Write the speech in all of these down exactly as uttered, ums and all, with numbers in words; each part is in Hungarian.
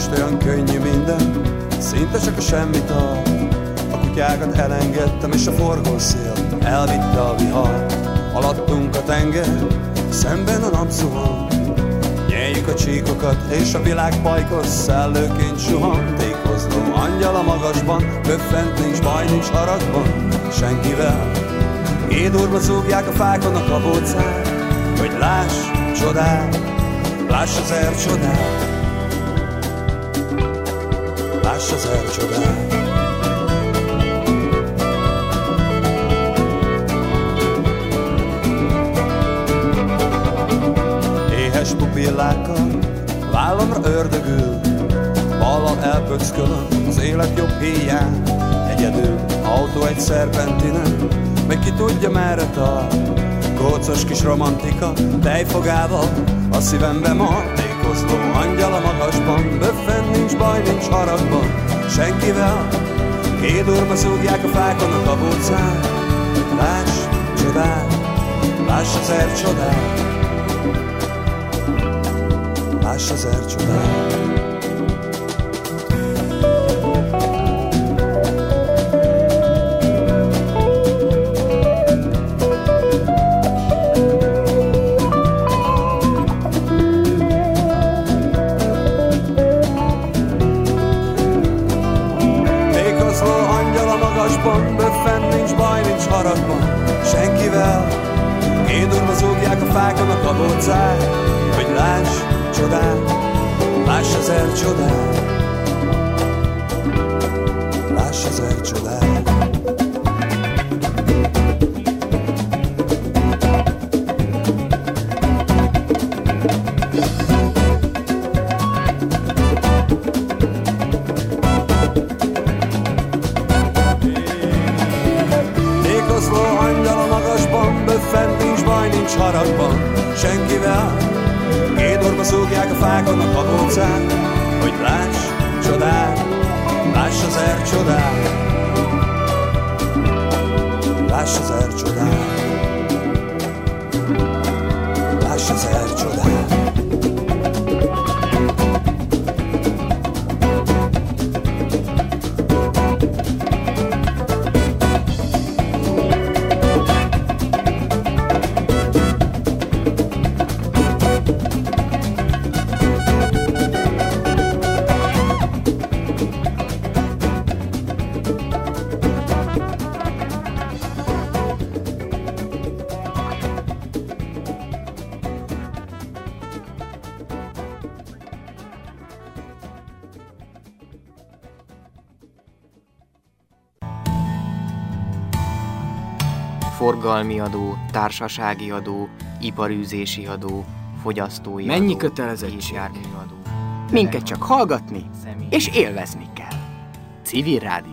most olyan könnyű minden, szinte csak a semmit ad. A kutyákat elengedtem, és a forgószél elvitte a vihar. Alattunk a tenger, szemben a nap zuhan. Nyeljük a csíkokat, és a világ pajkos szellőként suhan. Tékozló angyal a magasban, böffent, nincs baj, nincs haragban senkivel. Édurva zúgják a fákon a kabócát, hogy láss csodát, láss az er csodát, láss az er csodát. Éhes pupillákkal vállamra ördögül, ballal elpöckölöm az élet jobb híján. Egyedül autó egy szerpentinen, meg ki tudja merre tart. Kócos kis romantika tejfogával a szívembe mar. Tékozló angyal a magasban, böffen, nincs baj, nincs haragban senkivel. Kédurva zúgják a fákon a kabócát. Láss csodát, láss az er csodát, láss az er csodát. Böffen, nincs baj, nincs haragban senkivel. Kédurva zúgják a fákon a kabócát, hogy láss csodát, láss az er csodát, láss az er csodát. Haragban senkivel. Kédorba zúgják a fákon a kabócát, hogy láss csodát, láss az er csodát, láss az er csodát, láss az er csodát. Forgalmi adó, társasági adó, iparűzési adó, fogyasztói Mennyi adó, kötelezettség? járműadó. Minket csak hallgatni és élvezni kell. Civil rádióadó.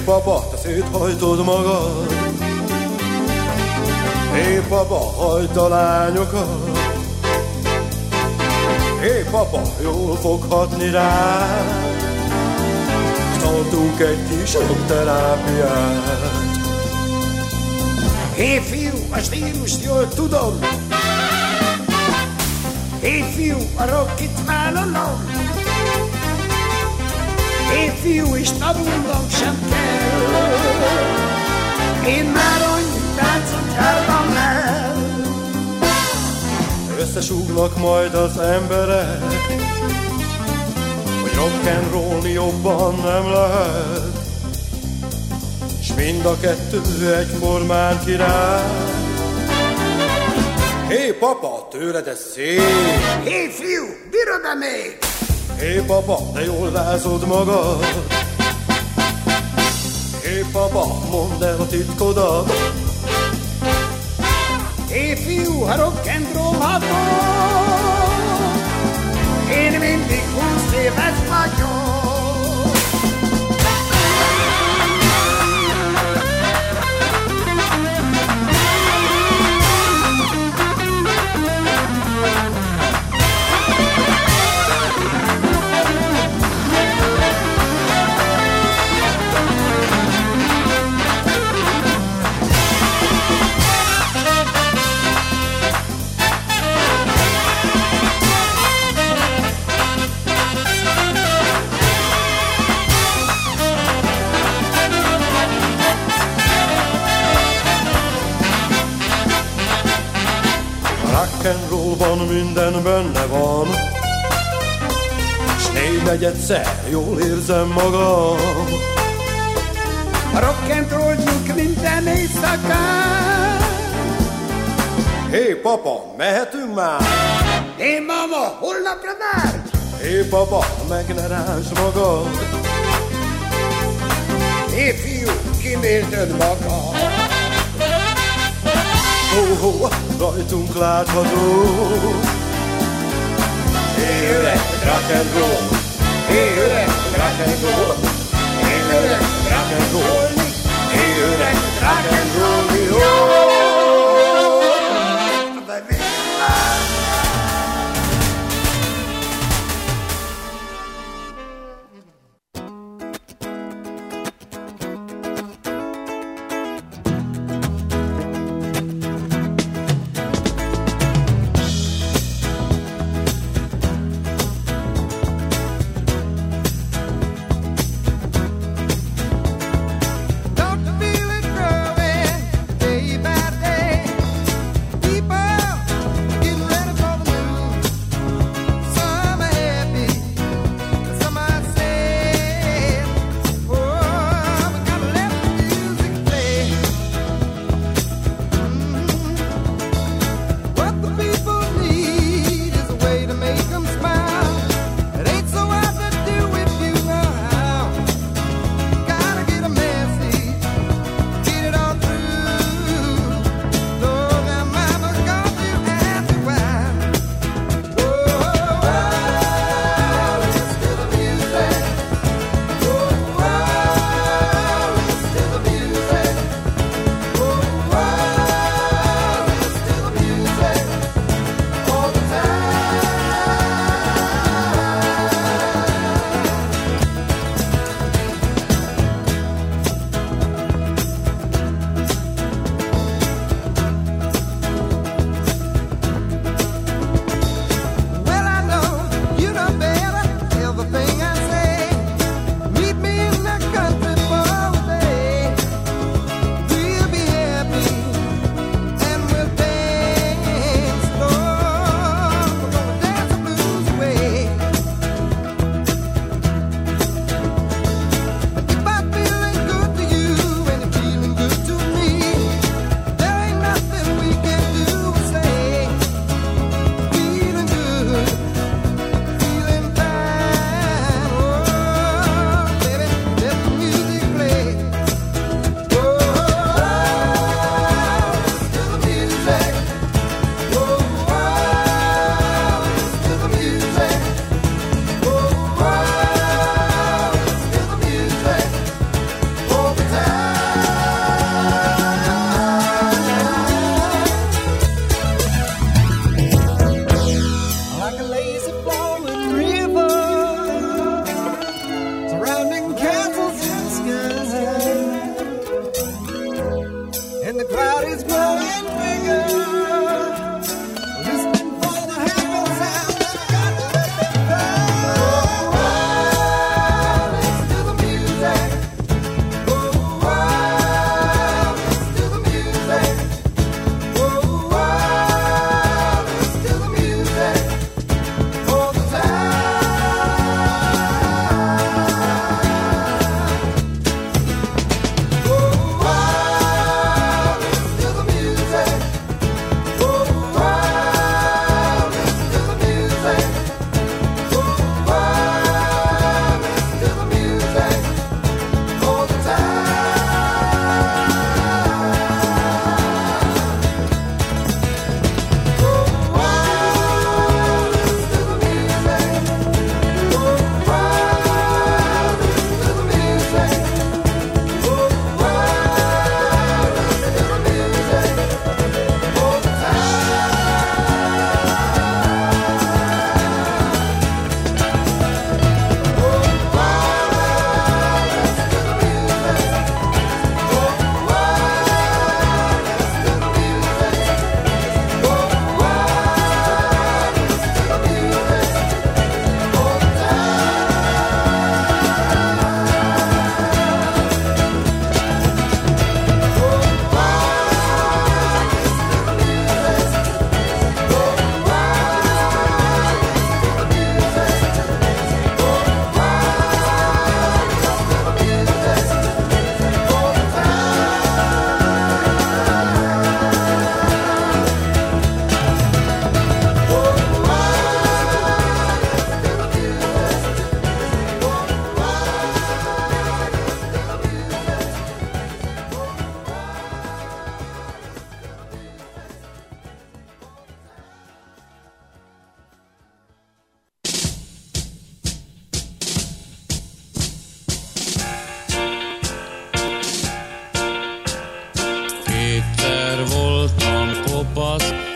papa, te széthajtod magad. Hé papa, hagyd a lányokat. Hé papa, jól foghatni rád. Tartunk egy kis rockterápiát. Hé fiú, a stílust jól tudom. Hé fiú, a rockit vállalom. Hé fiú, és tanulnom sem kell. Én már annyit táncot jártam el. Összesúgnak majd az emberek, hogy rock'n'rollni jobban nem lehet. S mind a kettő egyformán király. Hé papa, tőled ez szép. Hé fiú, bírod-e még? Hé papa, de jól rázod magad. Hé papa, mondd el a titkodat. Hé fiú, ha rock'n'rollhatom, én mindig húsz éves vagyok. Rock'n'rollban minden benne van, s négynegyedszer jól érzem magam. A rock'n'rolljuk minden éjszakán. Hé papa, mehetünk már? Hé mama, holnapra már? Hé papa, meg ne rázd magad. Hé fiú, kimélted magad. Ho, ho, rajtunk látható. Hé öreg, rock'n'roll. Hé öreg, rock'n'roll. Hé öreg, rock'n'roll. Hé öreg, rock'n'roll. Don't feel it growing.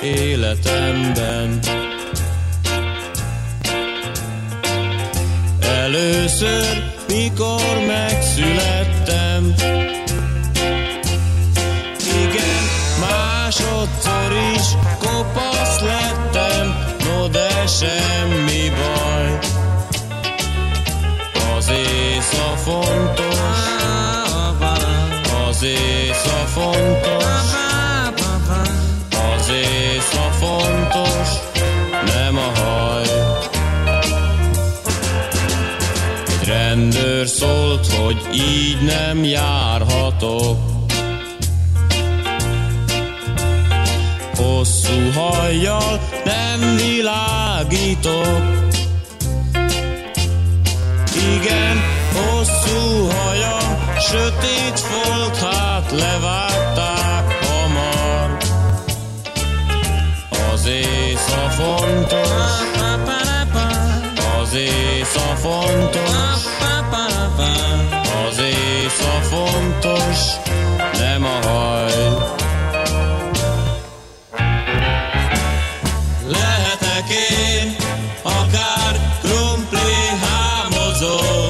életemben. Először, mikor megszülettem, igen, másodszor is kopasz lettem, no de semmi baj. Az észa fontos, az észa fontos, az észa fontos, nem a haj. Egy rendőr szólt, hogy így nem járhatok. Hosszú hajjal nem világítok. Igen, hosszú hajam, sötét volt, hát levágták hamar. Az észa fontos, az észa fontos, az észa fontos, nem a haj. Lehetek én akár krumpli hámozó,